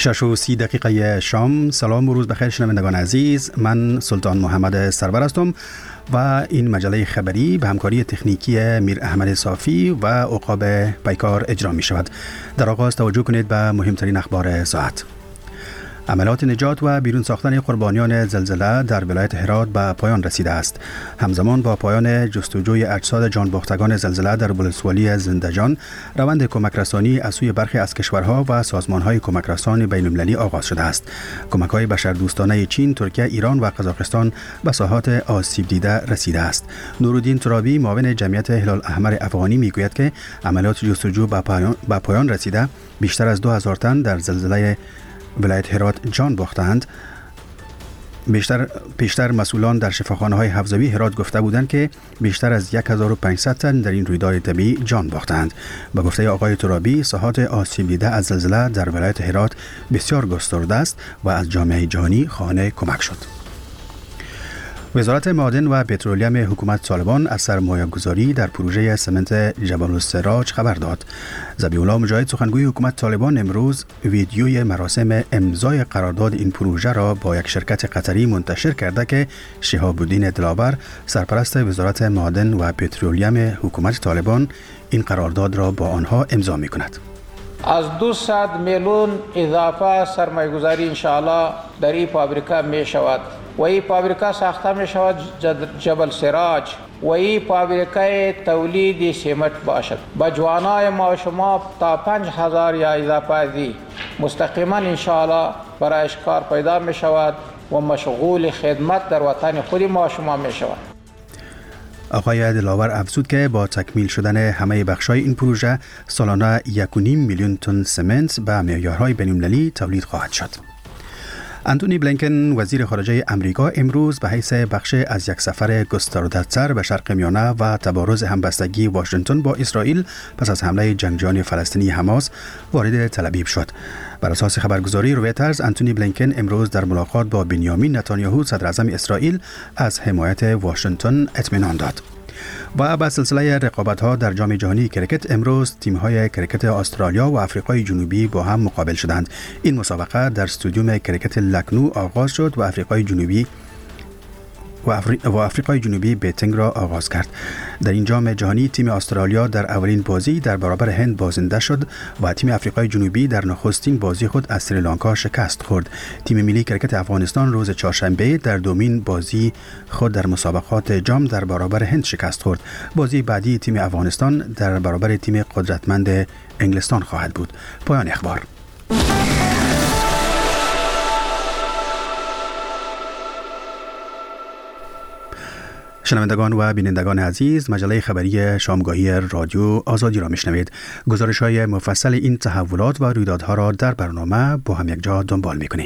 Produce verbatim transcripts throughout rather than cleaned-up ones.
شش و سی دقیقه شام. سلام و روز بخیر شنوندگان عزیز، من سلطان محمد سرور هستم و این مجله خبری به همکاری تکنیکی میر احمد صافی و عقاب پیکار اجرا می شود. در آغاز توجه کنید به مهمترین اخبار ساعت. عملیات نجات و بیرون ساختن قربانیان زلزله در ولایت هرات به پایان رسیده است. همزمان با پایان جستجوی اجساد جانباختگان زلزله در ولسوالی زندجان، روند کمک رسانی از سوی برخی از کشورها و سازمان‌های کمک رسان بین‌المللی آغاز شده است. کمک‌های بشردوستانه چین، ترکیه، ایران و قزاقستان به ساحات آسیب دیده رسیده است. نورالدین ترابی، معاون جمعیت هلال احمر افغانی میگوید که عملیات جستجو به پایان, به پایان رسیده. بیشتر از دو هزار تن در زلزله ولایت هرات جان باختند. بیشتر پیشتر مسئولان در شفاخانه‌های حفظوی هرات گفته بودند که بیشتر از هزار و پانصد تن در این رویداد طبیعی جان باختند. به گفته آقای ترابی، ساحات آسیب دیده از زلزله در ولایت هرات بسیار گسترده است و از جامعه جهانی خواهان کمک شد. وزارت معادن و پترولیوم حکومت طالبان از سرمایه‌گذاری در پروژه سمنت جبل السراج خبر داد. ذبیح‌الله مجاهد، سخنگوی حکومت طالبان، امروز ویدیوی مراسم امضای قرارداد این پروژه را با یک شرکت قطری منتشر کرده که شهاب الدین دلاور، سرپرست وزارت معادن و پترولیوم حکومت طالبان، این قرارداد را با آنها امضا می‌کند. از دویست میلیون اضافه سرمایه‌گذاری انشاءالله در این فابریکه می شود و این فابریکه ساخته می شود جبل سراج و این فابریکه تولید سمنت باشد. با جوانای ما شما تا پنج هزار یا اضافه دی مستقیما انشاءالله برایش کار پیدا می شود و مشغول خدمت در وطن خود ما شما می شود. آقای دلاور افزود که با تکمیل شدن همه بخش‌های این پروژه سالانه یک و نیم میلیون تن سمنت به معیارهای بین‌المللی تولید خواهد شد. انتونی بلینکن، وزیر خارجه امریکا، امروز به حیث بخش از یک سفر گسترده‌تر به شرق میانه و تبارز همبستگی واشنگتن با اسرائیل پس از حمله جنگجویان فلسطینی حماس وارد تل ابیب شد. بر اساس خبرگزاری رویترز، انتونی بلینکن امروز در ملاقات با بنیامین نتانیاهو، صدر اعظم اسرائیل، از حمایت واشنگتن اطمینان داد. و با سلسله رقابت‌ها در جام جهانی کرکت، امروز تیم‌های کرکت استرالیا و آفریقای جنوبی با هم مقابل شدند. این مسابقه در استادیوم کرکت لکنو آغاز شد و آفریقای جنوبی و, افری... و آفریقای جنوبی بیتینگ را آغاز کرد. در این جام جهانی تیم استرالیا در اولین بازی در برابر هند بازنده شد و تیم آفریقای جنوبی در نخستین بازی خود از سریلانکا شکست خورد. تیم ملی کرکت افغانستان روز چهارشنبه در دومین بازی خود در مسابقات جام در برابر هند شکست خورد. بازی بعدی تیم افغانستان در برابر تیم قدرتمند انگلستان خواهد بود. پایان اخبار. شنوندگان و بینندگان عزیز، مجله خبری شامگاهی رادیو آزادی را میشنوید. گزارش‌های مفصل این تحولات و رویدادها را در برنامه با هم یک جا دنبال می‌کنیم.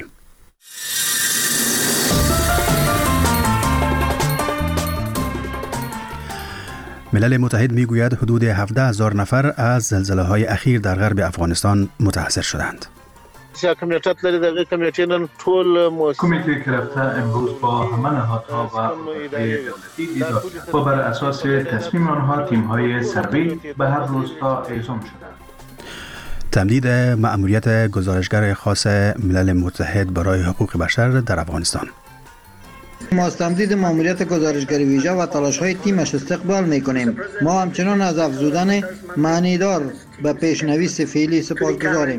ملل متحد میگوید حدود هفده هزار نفر از زلزله‌های اخیر در غرب افغانستان متاثر شدند. کمیته لري دغه کمیټې نن ټول کمیته که رفته امروز با همه نهادها و اداره دولتی دیدار و بر اساس تصمیم آنها تیم‌های سروی به هر روستا اعزام شدند. تمدید مأموریت گزارشگر خاص ملل متحد برای حقوق بشر در افغانستان. ما از تمدید مأموریت گزارشگر ویژه و تلاش‌های تیمش استقبال می‌کنیم. ما همچنان از افزودن معنیدار به پیشنویس فعلی سپاسگزاریم.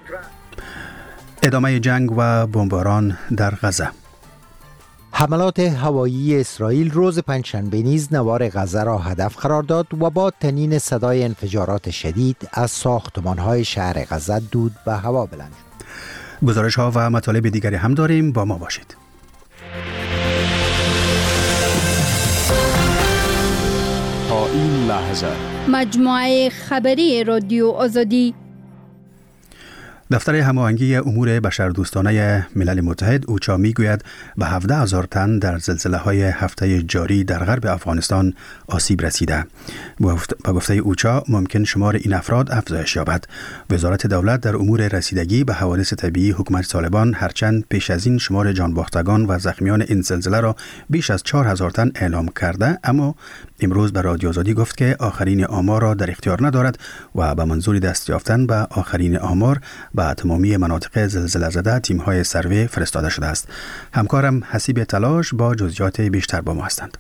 ادامه جنگ و بمباران در غزه. حملات هوایی اسرائیل روز پنجشنبه نیز نوار غزه را هدف قرار داد و با طنین صدای انفجارات شدید از ساختمان‌های شهر غزه دود به هوا بلند شد. گزارش‌ها و مطالب دیگری هم داریم، با ما باشید. تا این لحظه مجموعه خبری رادیو آزادی. دفتر هماهنگی امور بشردوستانه ملل متحد اوچا میگوید به هفده هزار تن در زلزله‌های هفته جاری در غرب افغانستان آسیب رسیده. با گفته اوچا ممکن شمار این افراد افزایش یابد. وزارت دولت در امور رسیدگی به حوادث طبیعی حکومت طالبان هرچند پیش از این شمار جانباختگان و زخمیان این زلزله را بیش از چهار هزار تن اعلام کرده، اما امروز به رادیو آزادی گفت که آخرین آمار را در اختیار ندارد و به منظور دست یافتن به آخرین آمار به تمامی مناطق زلزله زده تیم‌های سروی فرستاده شده است. همکارم حسیب تلاش با جزئیات بیشتر با ما هستند.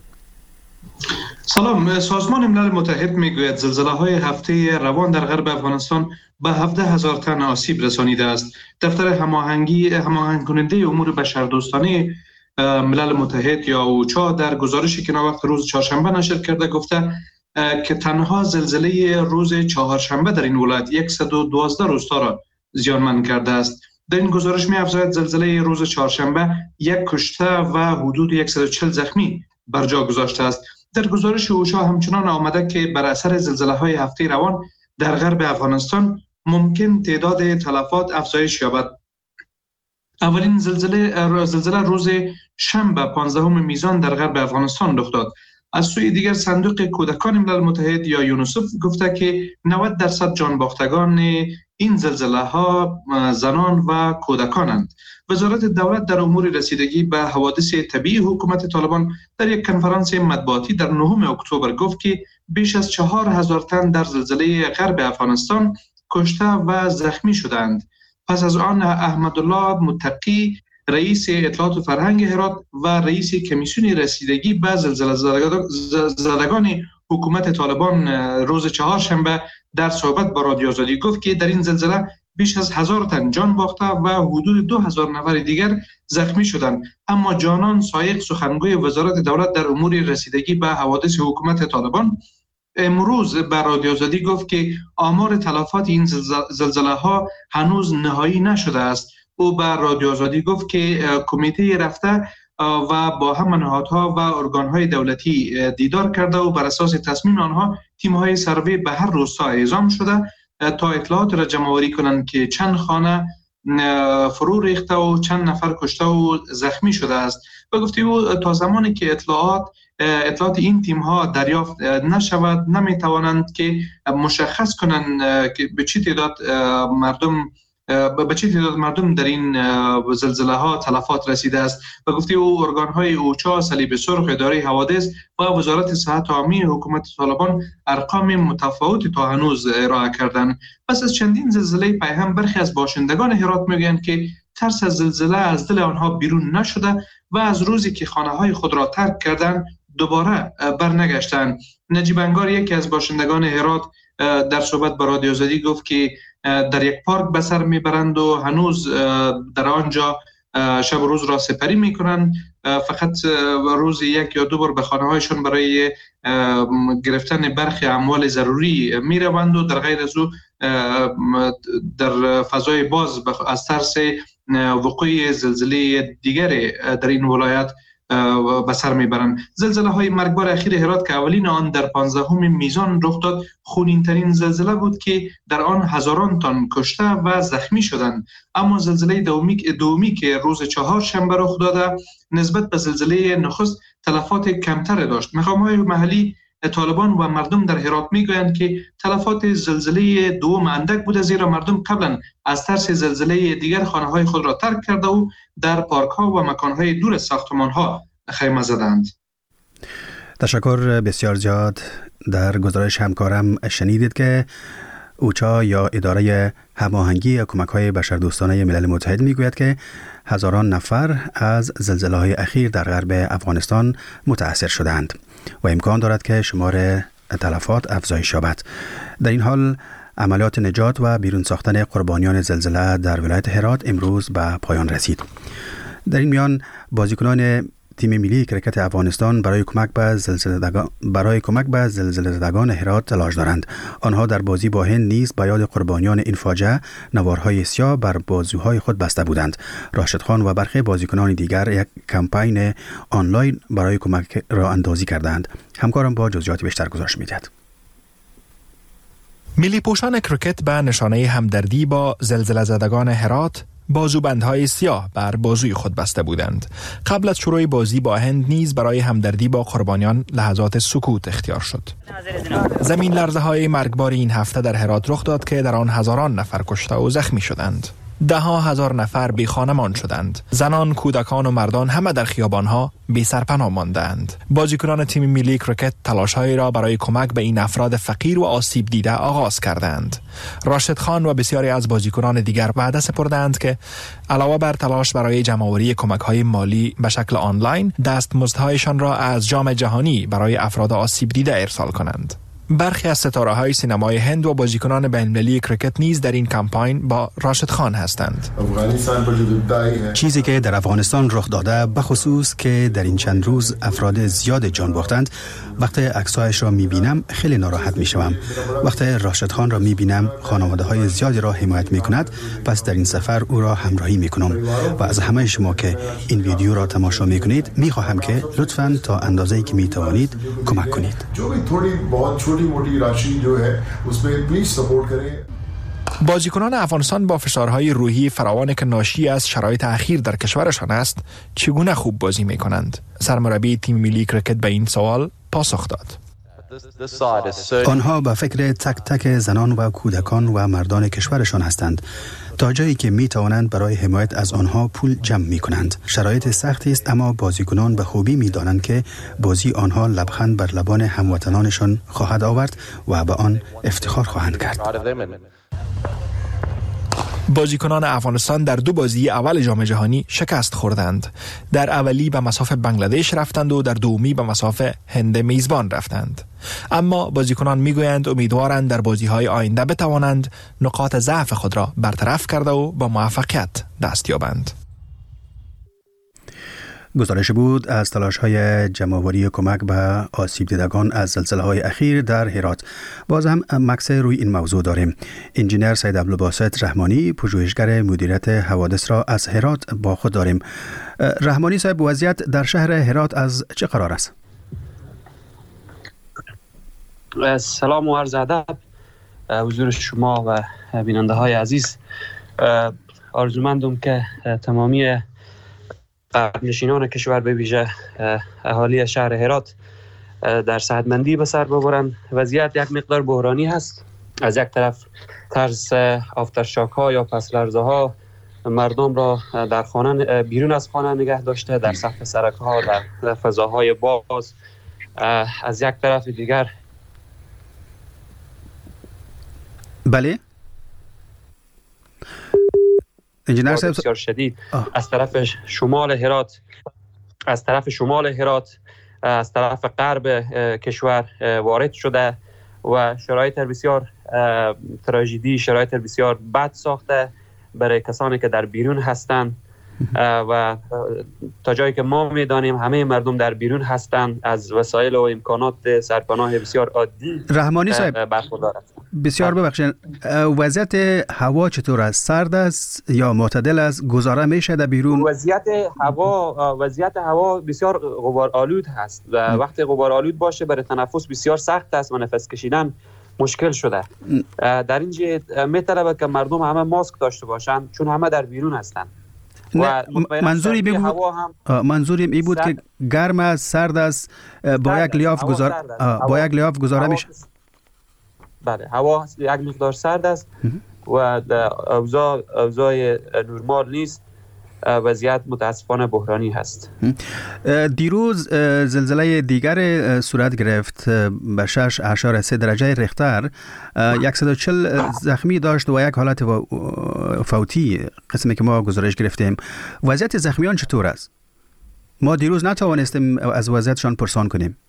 سلام. سازمان ملل متحد میگوید زلزله‌های هفته روان در غرب افغانستان به هفده هزار تن آسیب رسانیده است. دفتر هماهنگی هماهنگ کننده امور بشردوستانه ملل متحد یا اوچا در گزارشی که ناوقت روز چهارشنبه نشر کرده گفته که تنها زلزله روز چهارشنبه در این ولایت صد و دوازده روستا را زیانمند کرده است. در این گزارش می افزاید زلزله روز چهارشنبه یک کشته و حدود صد و چهل زخمی بر جا گذاشته است. در گزارش اوچا همچنان آمده که بر اثر زلزله‌های هفته روان در غرب افغانستان ممکن تعداد تلفات افزایش یابد. اولین زلزله زلزله روز شنبه پانزدهم میزان در غرب افغانستان رخ داد. از سوی دیگر صندوق کودکان ملل متحد یا یونیسف گفته که نود درصد جان باختگان این زلزله ها زنان و کودکانند. وزارت دولت در امور رسیدگی به حوادث طبیعی حکومت طالبان در یک کنفرانس مطبوعاتی در نهم اکتبر گفت که بیش از چهار هزار تن در زلزله غرب افغانستان کشته و زخمی شدند. پس از آن احمدالله متقی رئیس اطلاعات و فرهنگ هرات و رئیس کمیسیون رسیدگی به زلزله زدگان حکومت طالبان روز چهارشنبه در صحبت با رادیو آزادی گفت که در این زلزله بیش از هزار تن جان باخته و حدود دو هزار نفر دیگر زخمی شدند. اما جانان سایق سخنگوی وزارت دولت در امور رسیدگی به حوادث حکومت طالبان امروز بر رادیو آزادی گفت که آمار تلفات این زلزله ها هنوز نهایی نشده است. او بر رادیو آزادی گفت که کمیته رفته و با هم نهادها و ارگانهای دولتی دیدار کرده و بر اساس تصمیم آنها تیم‌های سروی به هر روستا اعزام شده تا اطلاعات را جمع‌آوری کنند که چند خانه فرو ریخته و چند نفر کشته و زخمی شده است. و گفته او تا زمانی که اطلاعات اطلاعات این تیم‌ها دریافت نشود نمی‌توانند که مشخص کنند که به چه تعداد مردم به چه تعداد مردم در این زلزله ها تلفات رسیده است. و گفته او ارگان های اوچا، صلیب سرخ، اداره حوادث و وزارت صحت عامه حکومت طالبان ارقام متفاوتی تا هنوز ارائه کردند. پس از چندین زلزله پیهم برخی از باشندگان هرات میگویند که ترس از زلزله از دل آنها بیرون نشده و از روزی که خانه های خود را ترک کردند دوباره برنگشتند. نجیب انگار یکی از باشندگان هرات در صحبت با رادیو آزادی گفت که در یک پارک به سر میبرند و هنوز در آنجا شب و روز را سپری میکنند. فقط روز یک یا دو بار به خانه هایشان برای گرفتن برخی اموال ضروری میروند و در غیر از او در فضای باز از ترس وقوع زلزله دیگر در این ولایت به سر میبرند. زلزله های مرگبار اخیر هرات که اولین آن در پانزدهم میزان رخ داد خونین ترین زلزله بود که در آن هزاران تن کشته و زخمی شدند. اما زلزله دومی دومی که روز چهارشنبه رخ داده نسبت به زلزله نخست تلفات کمتر داشت. مقام‌های محلی طالبان و مردم در هرات میگویند که تلفات زلزله دوم اندک بوده زیرا مردم قبلا از ترس زلزله دیگر خانه‌های خود را ترک کرده و در پارک‌ها و مکان‌های دور از ساختمان‌ها خیمه زدند. تشکر بسیار زیاد. در گزارش همکارم شنیدید که اوچا یا اداره هماهنگی کمک‌های بشردوستانه ملل متحد میگوید که هزاران نفر از زلزله‌های اخیر در غرب افغانستان متأثر شدند و امکان دارد که شمار تلفات افزایش یابد. در این حال عملیات نجات و بیرون ساختن قربانیان زلزله در ولایت هرات امروز به پایان رسید. در این میان بازیکنان تیم ملی کرکت افغانستان برای کمک به زلزله‌زدگان برای کمک به زلزله‌زدگان هرات تلاش دارند. آنها در بازی با هند نیز به یاد قربانیان این فاجعه نوارهای سیاه بر بازوهای خود بسته بودند. راشد خان و برخی بازیکنان دیگر یک کمپین آنلاین برای کمک را اندازی کردند. همکارم با جزئیات بیشتر گزارش می‌دهد. ملی پوشان کرکت به نشانه همدردی با زلزله زدگان هرات بازوبندهای سیاه بر بازوی خود بسته بودند. قبل از شروع بازی با هند نیز برای همدردی با قربانیان لحظات سکوت اختیار شد. زمین لرزه های مرگبار این هفته در هرات رخ داد که در آن هزاران نفر کشته و زخمی شدند. ده ها هزار نفر بی خانمان شدند. زنان، کودکان و مردان همه در خیابانها بی سرپناه ماندند. بازیکنان تیم ملی کرکت تلاش‌هایی را برای کمک به این افراد فقیر و آسیب دیده آغاز کردند. راشد خان و بسیاری از بازیکنان دیگر وعده سپردند که علاوه بر تلاش برای جمع‌آوری کمک‌های مالی به شکل آنلاین، دستمزدهایشان را از جام جهانی برای افراد آسیب دیده ارسال کنند. برخی از ستاره‌های سینمای هند و بازیکنان بین‌المللی کرکت نیز در این کمپاین با راشد خان هستند. چیزی که در افغانستان رخ داده، به خصوص که در این چند روز افراد زیاد جان باختند، وقتی عکس‌هایش را می‌بینم خیلی ناراحت می‌شوم. وقتی راشد خان را می‌بینم خانواده‌های زیادی را حمایت می‌کند، پس در این سفر او را همراهی می‌کنم و از همه شما که این ویدیو را تماشا می‌کنید می‌خواهم که لطفاً تا اندازه‌ای که می‌توانید کمک کنید. بازیکنان افغانستان با فشارهای روحی فراوان که ناشی از شرایط اخیر در کشورشان است، چگونه خوب بازی می‌کنند؟ سرمربی تیم ملی کرکت به این سوال پاسخ داد. آنها به فکر تک تک زنان و کودکان و مردان کشورشان هستند، تا جایی که می توانند برای حمایت از آنها پول جمع می کنند. شرایط سختی است، اما بازیکنان به خوبی می دانند که بازی آنها لبخند بر لبان هموطنانشان خواهد آورد و به آن افتخار خواهند کرد. بازیکنان افغانستان در دو بازی اول جام جهانی شکست خوردند. در اولی به مصاف بنگلادش رفتند و در دومی به مصاف هند میزبان رفتند. اما بازیکنان میگویند امیدوارند در بازی‌های آینده بتوانند نقاط ضعف خود را برطرف کرده و با موفقیت دست یابند. گزارش بود از تلاش‌های جمع‌آوری کمک به آسیب دیدگان از زلزله‌های اخیر در هرات. باز هم مکس روی این موضوع داریم. انجینر سید عبدالباسط رحمانی، پژوهشگر مدیریت حوادث را از هرات با خود داریم. رحمانی صاحب، وضعیت در شهر هرات از چه قرار است؟ سلام و عرض ادب حضور شما و بیننده های عزیز. آرزومندم که تمامی نشینان کشور به ویژه اهالی شهر هرات در صحتمندی به سر ببرند. وضعیت یک مقدار بحرانی هست. از یک طرف طرز آفترشاک ها یا پس‌لرزه ها مردم را در خانه بیرون از خانه نگه داشته، در سقف سرک ها، در فضاهای باز. از یک طرف دیگر بله انجینر صاحب بسیار شدید آه. از طرف شمال هرات از طرف شمال هرات از طرف غرب کشور وارد شده و شرایط بسیار تراژدی، شرایط بسیار بد ساخته برای کسانی که در بیرون هستند و تا جایی که ما میدانیم همه مردم در بیرون هستند، از وسایل و امکانات سرپناه بسیار عادی رحمانی صاحب برخوردار هستند. بسیار ببخشید، وضعیت هوا چطور است؟ سرد است یا معتدل است؟ گذاره میشه در بیرون؟ وضعیت هوا وضعیت هوا بسیار غبار آلود هست و وقتی غبار آلود باشه برای تنفس بسیار سخت است و نفس کشیدن مشکل شده. در این جهت میطلبه که مردم همه ماسک داشته باشند چون همه در بیرون هستند. و منظوری بگو منظوری ای بود که گرم است، سرد است، با یک لیاف گذار با یک لیاف گذاره میشه. بله، هوا یک مقدار سرد است و اوضاع اوضاع نرمال نیست. وضعیت متاسفانه بحرانی هست. دیروز زلزله دیگر صورت گرفت به شش اشاره سه درجه ریختر، صد و چهل زخمی داشت و یک حالت فوتی قسمی که ما گزارش گرفتیم. وضعیت زخمیان چطور است؟ ما دیروز نتوانستیم از وضعیتشان پرسان کنیم.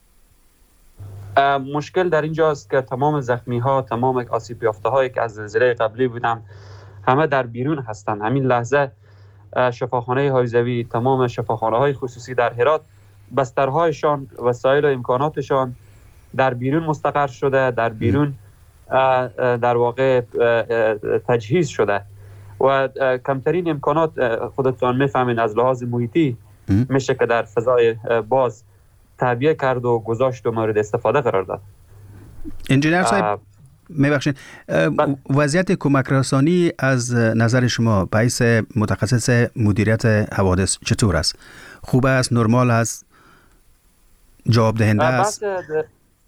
مشکل در اینجاست که تمام زخمی ها، تمام آسیب یافته هایی که از زلزله قبلی بودن همه در بیرون هستند. همین لحظه شفاخانه حایزوی، تمام شفاخانه های خصوصی در هرات بسترهایشان، وسایل و امکاناتشان در بیرون مستقر شده، در بیرون در واقع تجهیز شده و کمترین امکانات خودتان میفهمین از لحاظ محیطی میشه که در فضای باز تعبیه کرد و گذاشت و مورد استفاده قرار داد. انجینر صاحب میبخشید، وضعیت کمک رسانی از نظر شما به حیث متخصص مدیریت حوادث چطور است؟ خوب است؟ نرمال است؟ جواب دهنده است؟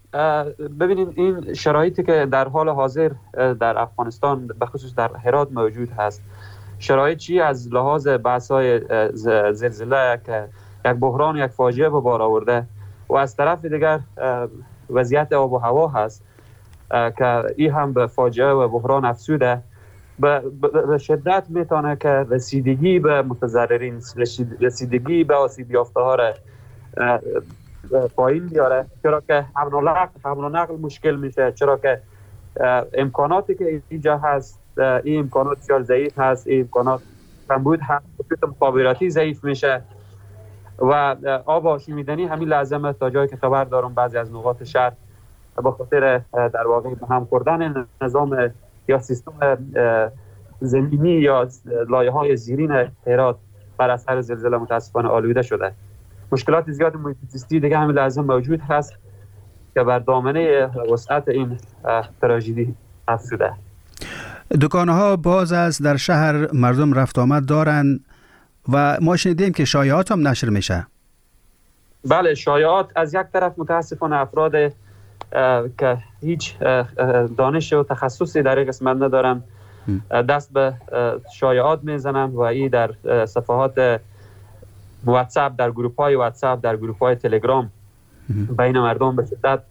ببینید این شرایطی که در حال حاضر در افغانستان به خصوص در هرات موجود هست، شرایط چی از لحاظ بحث‌های زلزله که یک بحران یک فاجعه به بار آورده و از طرف دیگر وضعیت آب و هوا هست که این هم به فاجعه و بحران افزوده، به شدت میتونه که رسیدگی به متضررین، رسیدگی به آسیب یافته ها را پایین بیاره، چرا که حمل و نقل حمل و نقل مشکل میشه، چرا که امکاناتی که اینجا هست این امکانات بسیار ضعیف هست، این امکانات کمبود هست، مخابراتی ضعیف میشه و آب آشامیدنی همین لازمه. تا جایی که خبر دارم بعضی از نقاط شهر به خاطر در واقع هم خوردن نظام یا سیستم زمینی یا لایه‌های زیرین هرات بر اثر زلزله متاسفانه آلوده شده. مشکلات زیاد محیط زیستی دیگه همین لازم موجود هست که بر دامنه وسعت این تراژدی افزوده. دکان‌ها باز است در شهر، مردم رفت آمد دارن و ما شنیدیم که شایعات هم نشر میشه. بله، شایعات از یک طرف متاسفانه افراد که هیچ دانش و تخصصی در این قسمت ندارن دست به شایعات میزنن و این در صفحات واتساپ، در گروپ های واتساپ، در گروپ های تلگرام بین مردم به شدت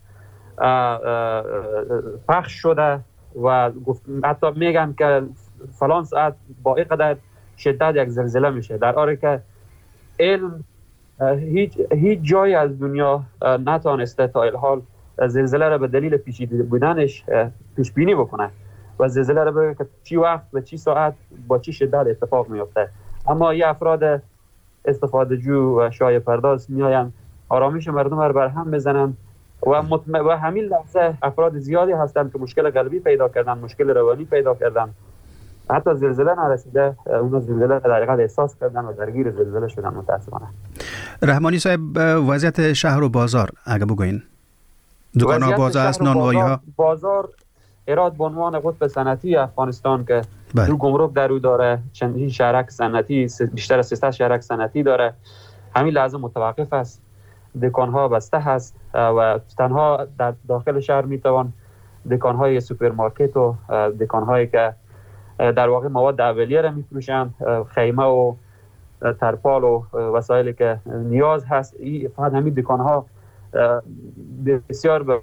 پخش شده و حتی میگن که فلان ساعت با اینقدر شدت یک زلزله میشه، در حالی که علم هیچ هیچ جایی از دنیا نتونسته تا الحال زلزله را به دلیل پیچیده بودنش پیش بینی بکنه و زلزله را بگه که چی وقت و چی ساعت با چی شدت اتفاق میفته. اما یه افراد استفاده جو و شایعه پرداز میاین آرامش مردم را برهم میزنن و مطمئن و همین لحظه افراد زیادی هستند که مشکل قلبی پیدا کردن، مشکل روانی پیدا کردن، حتی زلزله نرسیده اون زلزله در حقیقت احساس کردن و درگیر زلزله شدن. متاسفانه. رحمانی صاحب، وضعیت شهر و بازار اگه بگوین، دکان‌ها باز است، نانوایی‌ها؟ بازار هرات به عنوان قطب صنعتی افغانستان که بله. دو گمرک در او داره، چندین شهرک صنعتی، بیشتر از سیصد شهرک صنعتی داره، همین لازم متوقف است، دکان‌ها بسته هست و تنها در داخل شهر میتوان دکان‌های سوپرمارکت و دکان‌هایی که در واقع مواد اولیه را میفروشند، خیمه و ترپال و وسایلی که نیاز هست، فقط همین دکان‌ها بسیار ب...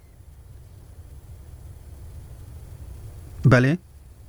بله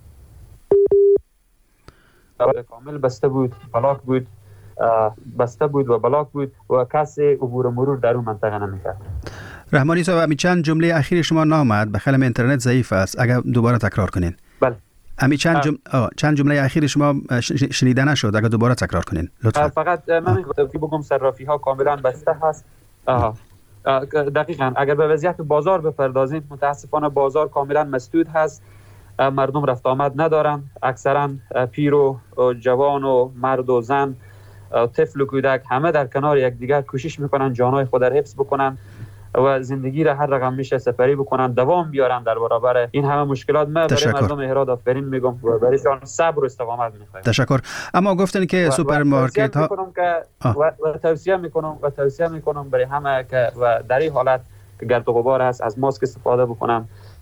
کامل بسته بود، بلاک بود، بسته بود و بلاک بود و کسی عبور مرور در اون منطقه نمی‌کرد. رحمانی صاحب، امی چند جمله اخیر شما نامد، به خیلی اینترنت ضعیف است، اگر دوباره تکرار کنین. بله. امی چند جم... چند جمله اخیر شما شنیده نشد، اگر دوباره تکرار کنین لطفا. فقط من بگم صرافی ها کاملا بسته هست. آها. دقیقاً اگر به وضعیت بازار بپردازیم، متاسفانه بازار کاملا مسدود هست، مردم رفت آمد ندارن، اکثرا پیر و جوان و مرد و زن، طفل و کودک همه در کنار یکدیگر کوشش میکنن جانهای خود را حفظ بکنن و زندگی را هر رقم میشه سپری بکنن، دوام بیارن در برابر این همه مشکلات. من برای مردم هرات آفرین میگم و برایشان صبر و استقامت میخوایم. تشکر. اما گفتن که سوپرمارکت ها و, و توصیه میکنم و توصیه میکنم برای همه که و در این حالت که گرد و غبار هست از ماسک استفاده بکنن،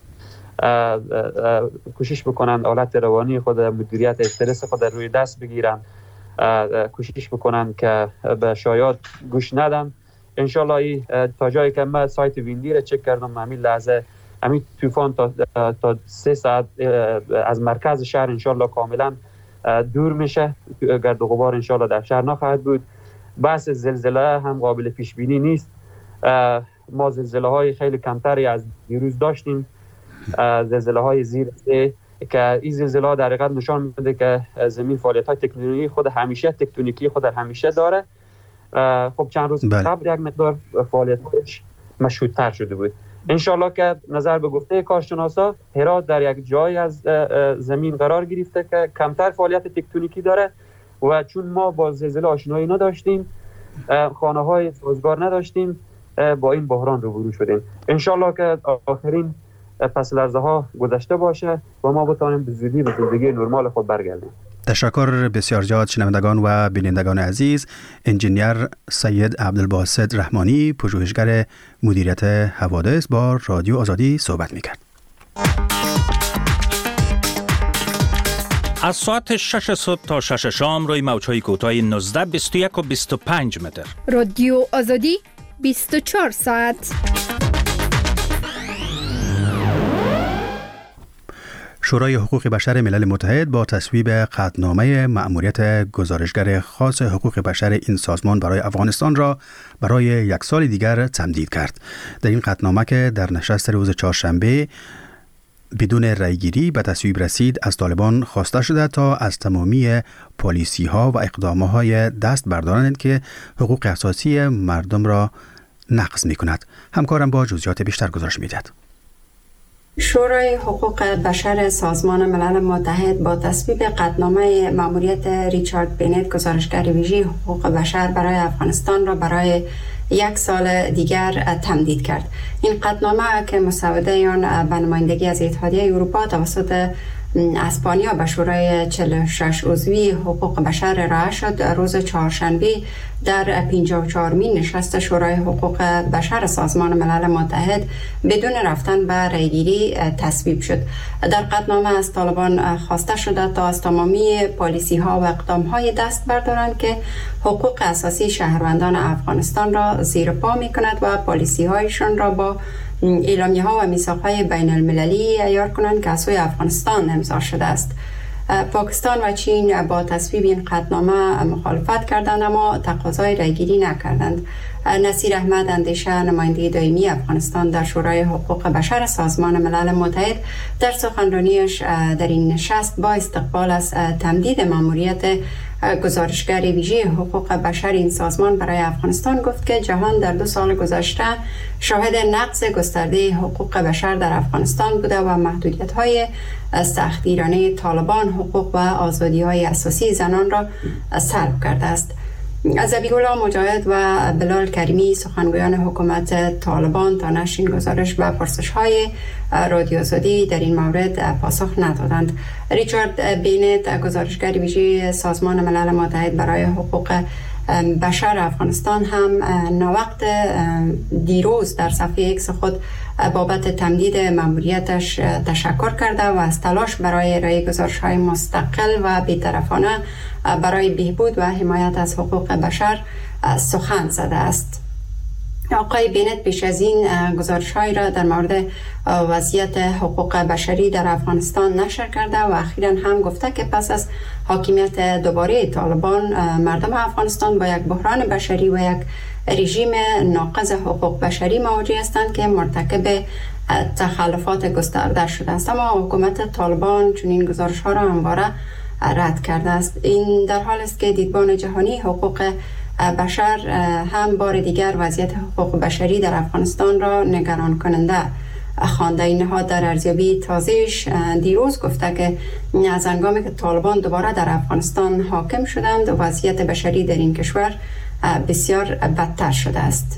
کوشش بکنن حالت روانی خود، مدیریت استرس خود روی دست بگیرن، کوشش بکنن که به شایعات گوش ندن. انشالله ای تا جایی که من سایت ویندی را چک کردم، همین لحظه همین طوفان تا تا سه ساعت از مرکز شهر انشالله کاملا دور میشه، گرد و غبار انشالله در شهر نخواهد بود. بحث زلزله هم قابل پیش بینی نیست، ما زلزله های خیلی کمتری از دیروز داشتیم، زلزله های زیر سه که این زلزله ها در حقیقت نشان میده که زمین فعالیت های تکتونیکی خود همیشه تکتونیکی خود همیشه داره. خب چند روز قبل یک مقدار فعالیتش مشهودتر شده بود. انشالله که نظر به گفته کارشناسا هرات در یک جای از زمین قرار گرفته که کمتر فعالیت تکتونیکی داره و چون ما با زلزله آشنایی نداشتیم، خانه های سازگار نداشتیم، با این بحران روبرو شدیم. انشالله که آخرین پس لرزه ها گذشته باشه و ما بتانیم به زودی به زندگی نرمال خود برگردیم. تشکر بسیار زیاد شنوندگان و بینندگان عزیز. انجینیر سید عبدالباسط رحمانی، پژوهشگر مدیریت حوادث، با رادیو آزادی صحبت میکرد. از ساعت شش صبح تا شش شام روی موج‌های کوتاه نوزده، بیست و یک و بیست و پنج متر. رادیو آزادی بیست و چهار ساعت. شورای حقوق بشر ملل متحد با تصویب قطعنامه مأموریت گزارشگر خاص حقوق بشر این سازمان برای افغانستان را برای یک سال دیگر تمدید کرد. در این قطعنامه که در نشست روز چهارشنبه بدون رأیگیری به تصویب رسید، از طالبان خواسته شده تا از تمامی پالیسی ها و اقدامات های دست بردارند که حقوق اساسی مردم را نقض می کند. همکارم با جزئیات بیشتر گزارش می دهد. شورای حقوق بشر سازمان ملل متحد با تصویب قطعنامه مأموریت ریچارد بینت، گزارشگر ویژه حقوق بشر برای افغانستان را برای یک سال دیگر تمدید کرد. این قطعنامه که مسوده آن به نمایندگی از اتحادیه اروپا توسط اسپانیا به شورای چهل و شش عضوی حقوق بشر ارائه شد، روز چهارشنبه در پنجاه و چهارمین نشست شورای حقوق بشر سازمان ملل متحد بدون رفتن به رأیگیری تصویب شد. در قطعنامه از طالبان خواسته شده تا از تمامی پالیسی ها و اقدام های دست بردارند که حقوق اساسی شهروندان افغانستان را زیر پا می کند و پالیسی هایشان را با اعلامیه ها و میثاق های بین المللی عیار کنند که از سوی افغانستان امضا شده است. پاکستان و چین با تصویب این قطعنامه مخالفت کردند اما تقاضای رأیگیری نکردند. نصیر احمد اندیشه، نماینده دائمی افغانستان در شورای حقوق بشر سازمان ملل متحد، در سخنرانیش در این نشست با استقبال از تمدید مأموریت گزارشگر ویژه حقوق بشر این سازمان برای افغانستان گفت که جهان در دو سال گذشته شاهد نقض گسترده حقوق بشر در افغانستان بوده و محدودیت‌های سختگیرانه طالبان حقوق و آزادی‌های اساسی زنان را سلب کرده است. ذبیح‌الله مجاهد و بلال کریمی، سخنگویان حکومت طالبان، تا نشر این گزارش به پرسش‌های رادیو آزادی در این مورد پاسخ ندادند. ریچارد بینت، گزارشگر ویژه سازمان ملل متحد برای حقوق بشر افغانستان، هم ناوقت دیروز در صفحه ایکس خود بابت تمدید مأموریتش تشکر کرده و از تلاش برای ارائه گزارش‌های مستقل و بی‌طرفانه برای بهبود و حمایت از حقوق بشر سخن زده است. آقای بینت پیش از این گزارش‌هایی را در مورد وضعیت حقوق بشری در افغانستان نشر کرده و اخیراً هم گفته که پس از حاکمیت دوباره طالبان، مردم افغانستان با یک بحران بشری و یک رژیم ناقض حقوق بشری مواجه هستند که مرتکب تخلفات گسترده شده است. اما حکومت طالبان چنین گزارش‌ها را همواره رد کرده است. این در حال است که دیدبان جهانی حقوق بشر هم بار دیگر وضعیت حقوق بشری در افغانستان را نگران کننده خوانده. این نهاد در ارزیابی تازه‌اش دیروز گفته که از هنگامی که طالبان دوباره در افغانستان حاکم شدند، وضعیت بشری در این کشور بسیار بدتر شده است.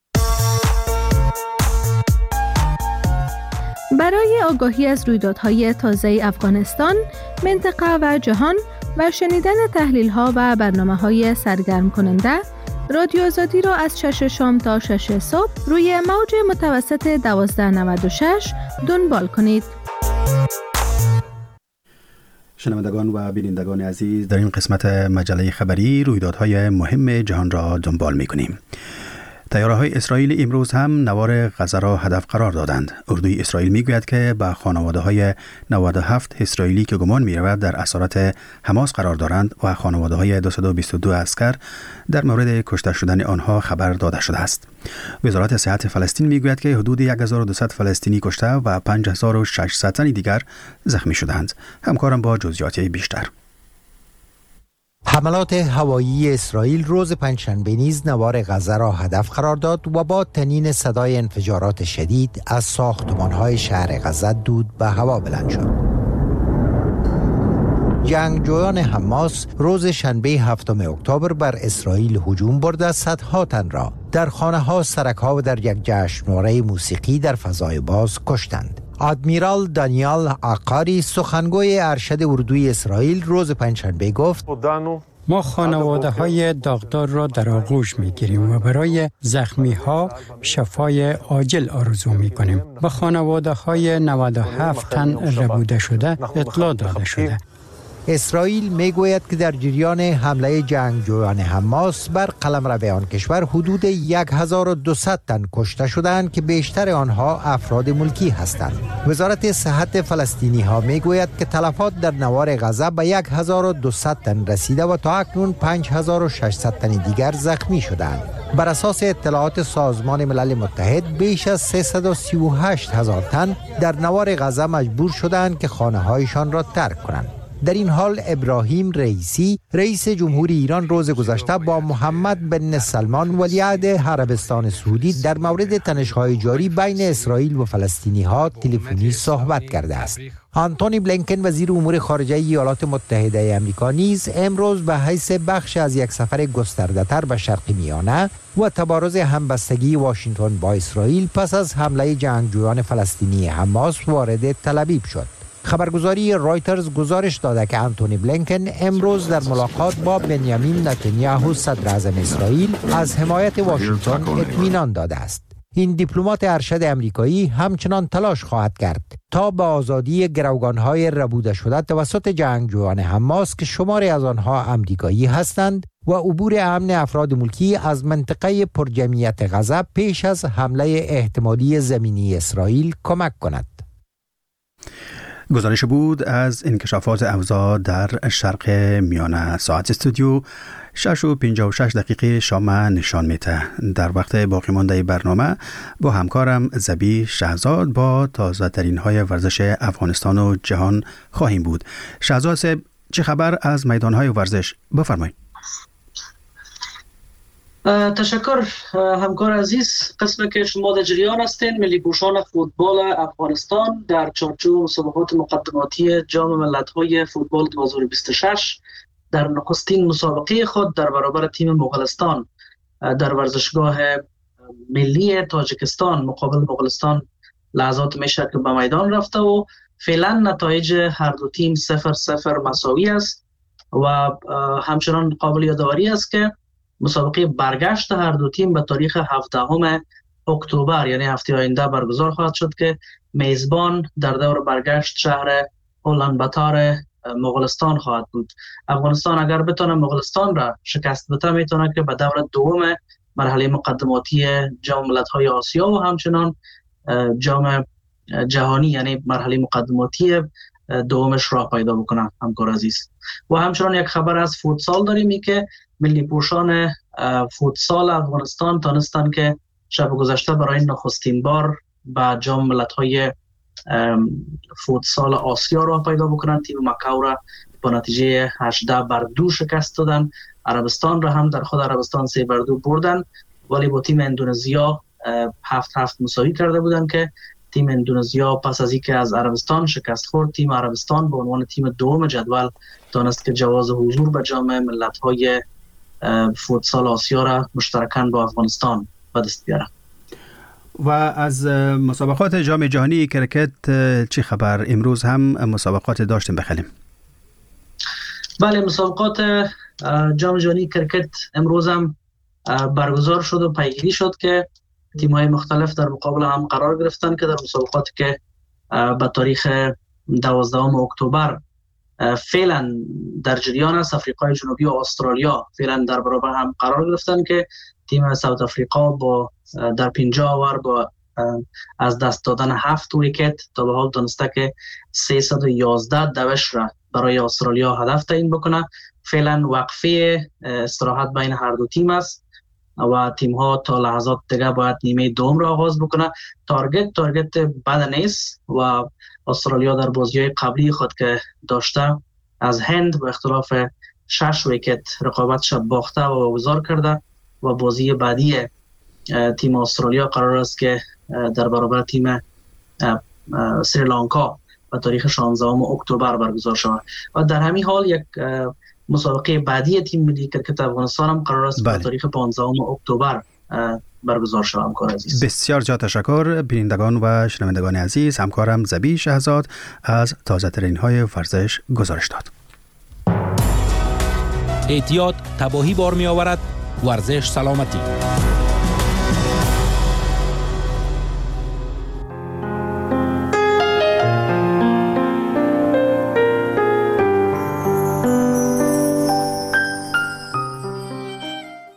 برای آگاهی از رویدادهای تازه افغانستان، منطقه و جهان و شنیدن تحلیل‌ها و برنامه‌های سرگرم کننده، رادیو آزادی را از شش شام تا شش صبح روی موج متوسط دوازده نود و شش دنبال کنید. شنوندگان و بینندگان عزیز، در این قسمت مجله خبری رویدادهای مهم جهان را دنبال می‌کنیم. طیاره‌های اسرائیل امروز هم نوار غزه را هدف قرار دادند. اردوی اسرائیل میگوید که به خانواده‌های نود و هفت اسرائیلی که گمان می‌رود در اسارت حماس قرار دارند و خانواده‌های دویست و بیست و دو عسکر در مورد کشته شدن آنها خبر داده شده است. وزارت صحت فلسطین میگوید که حدود هزار و دویست فلسطینی کشته و پنج هزار و ششصد تن دیگر زخمی شدند. همکارم با جزئیات بیشتر. حملات هوایی اسرائیل روز پنجشنبه نیز نوار غزه را هدف قرار داد و با تنین صدای انفجارات شدید از ساختمان‌های شهر غزه دود به هوا بلند شد. جنگجویان حماس روز شنبه هفتم اکتبر بر اسرائیل هجوم برده صدها تن را در خانه‌ها، سرک‌ها و در یک جشنواره موسیقی در فضای باز کشتند. آدمیرال دانیال عقاری سخنگوی ارشد اردوی اسرائیل روز پنجشنبه گفت ما خانواده های داغدار را در آغوش می گیریم و برای زخمی ها شفای عاجل آرزو می کنیم. به خانواده های نود و هفت تن ربوده شده اطلاع داده شده. اسرائیل می گوید که در جریان حمله جنگجویان حماس بر قلمرو آن کشور حدود هزار و دویست تن کشته شدند که بیشتر آنها افراد ملکی هستند. وزارت صحت فلسطینی ها می گوید که تلفات در نوار غزه به هزار و دویست تن رسیده و تا اکنون پنج هزار و ششصد تن دیگر زخمی شدند. بر اساس اطلاعات سازمان ملل متحد بیش از سیصد و سی و هشت هزار تن در نوار غزه مجبور شدند که خانه هایشان را ترک کنند. در این حال ابراهیم رئیسی رئیس جمهوری ایران روز گذشته با محمد بن سلمان ولیعهد عربستان سعودی در مورد تنش‌های جاری بین اسرائیل و فلسطینی ها تلفنی صحبت کرده است. آنتونی بلینکن وزیر امور خارجه ایالات متحده آمریکا نیز امروز به حیث بخش از یک سفر گسترده‌تر به شرق میانه و تبارز همبستگی واشنگتن با اسرائیل پس از حمله جنگجویان فلسطینی حماس وارد تل آویو شد. خبرگزاری رایترز گزارش داده که آنتونی بلینکن امروز در ملاقات با بنیامین نتانیاهو صدر اعظم اسرائیل از حمایت واشنگتن اطمینان داده است. این دیپلمات ارشد امریکایی همچنان تلاش خواهد کرد تا به آزادی گروگان‌های ربوده شده توسط جنگجویان حماس که شماری از آنها امریکایی هستند و عبور امن افراد ملکی از منطقه پرجمعیت غزه پیش از حمله احتمالی زمینی اسرائیل کمک کند. گزارش بود از انکشافات اوضاع در شرق میانه. ساعت استودیو شش و پنجاه و شش دقیقه شام نشان میده. در وقت باقی مانده برنامه با همکارم زبی شهزاد با تازه ترین های ورزش افغانستان و جهان خواهیم بود. شهزاد صاحب، چه خبر از میدان های ورزش؟ بفرمایید. تشکر همکار عزیز. قسم که شما در جریان هستین، ملی پوشان فوتبال افغانستان در چارچوب مسابقات مقدماتی جام ملت‌های فوتبال دو هزار و بیست و شش در نخستین مسابقه خود در برابر تیم مغولستان در ورزشگاه ملی تاجیکستان مقابل مغولستان لحظات میشه که به میدان رفته و فعلا نتایج هر دو تیم صفر صفر مساوی است و همچنان قابل یادآوری است که مسابقه برگشت هر دو تیم به تاریخ هفدهم اکتبر یعنی هفته آینده برگزار خواهد شد که میزبان در دور برگشت شهر اولانباتار مغولستان خواهد بود. افغانستان اگر بتونه مغولستان را شکست بده میتونه که به دور دوم مرحله مقدماتی جام ملت‌های آسیا و همچنان جام جهانی یعنی مرحله مقدماتی دومش را پیدا بکنه همکار عزیز. و همچنان یک خبر از فوتسال داریم ای که ملی پوشان فوتسال افغانستان تانستن که شب گذشته برای نخستین بار با جام ملت‌های فوتسال آسیا را پیدا بکنن. تیم مکاو را با نتیجه هجده بر دو شکست دادن. عربستان را هم در خود عربستان سه بر دو بردن، ولی با تیم اندونزیا هفت هفت مساوی کرده بودن که تیم اندونزیا پس از اینکه از عربستان شکست خورد، تیم عربستان به عنوان تیم دوم جدول دانست که جواز حضور به جام ملت‌های فوتسال آسیا را مشترکاً با افغانستان به دست بیاره. و از مسابقات جام جهانی کرکت چی خبر؟ امروز هم مسابقات داشتیم بخلیم. بله، مسابقات جام جهانی کرکت امروز هم برگزار شد و پیگیری شد که تیم‌های مختلف در مقابل هم قرار گرفتن که در مسابقاتی که به تاریخ دوازدهم اکتبر فعلا در جریان است، آفریقای جنوبی و استرالیا فعلا در برابر هم قرار گرفتن که تیم ساوت آفریقا با در پنجاه اوور با از دست دادن هفت ویکت تا به حال دانسته که سیصد و یازده دوش را برای استرالیا هدف تعیین بکنه. فعلا وقفه استراحت بین هر دو تیم است و تیم ها تا لحظات دیگه باید نیمه دوم را آغاز بکنه. تارگت تارگت بد نیست و استرالیا در بازی‌های قبلی خود که داشته از هند با اختلاف شش ویکت رقابتش باخته و واگذار کرده و بازی بعدی تیم استرالیا قرار است که در برابر تیم سریلانکا به تاریخ شانزدهم اکتبر برگزار شود. و در همین حال یک مسابقه بعدی تیم ملی کرکت افغانستان هم قرار است به تاریخ پانزدهم اکتبر برگزار شود. همکار عزیز بسیار جا تشکر. بینندگان و شنوندگان عزیز، همکارم زبی شهزاد از تازه ترین های ورزش گزارش داد. احتیاط تباهی بار می آورد. ورزش سلامتی.